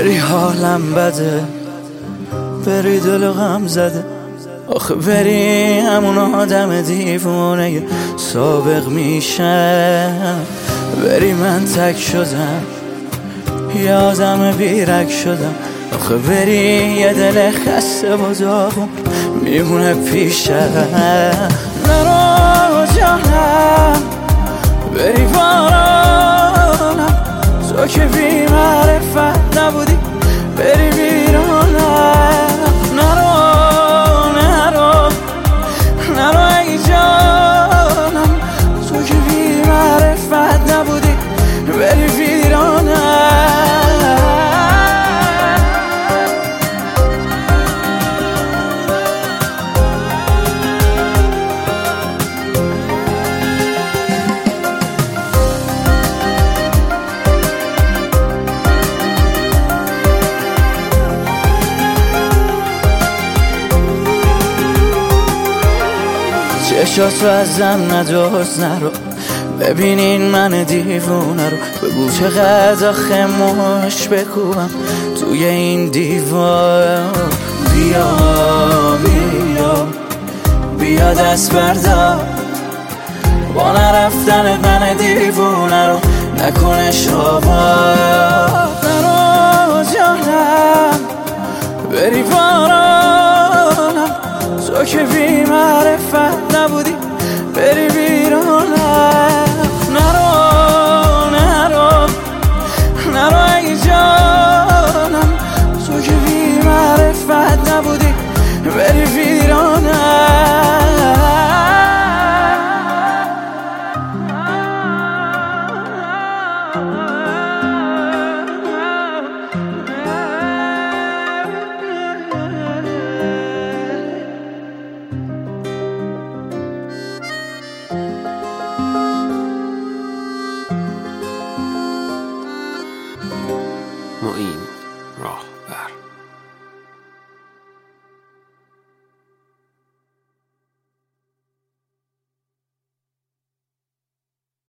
بری حالم بده، بری دل غم زده. آخه بری همون آدم دیوونه سابق میشم، بری من تک شدم یه آدم بیرک شدم. آخه بری یه دل خسته و داغون میمونه پیشم. نرو جانم بری بارانم، تو که بی معرفت نبودی بری بیرانم. نرو نرو نرو ای جانم، تو که بی معرفت نبودی بری بیرانم. چشاتو ازم ندوز، نرو ببینین من دیوونه رو. بگو چقدر آخه مش بکوبم توی این دیوار. بیا بیا بیا دست بردار، با نرفتن من دیوونه رو نکنش آبار. نرو جانم بری بارانم، تو که بی معرفت نبودی بری بیرانم. نرو نرو نرو ای جانم، تو که بی معرفت نبودی بری بیرانم. معین راهبر.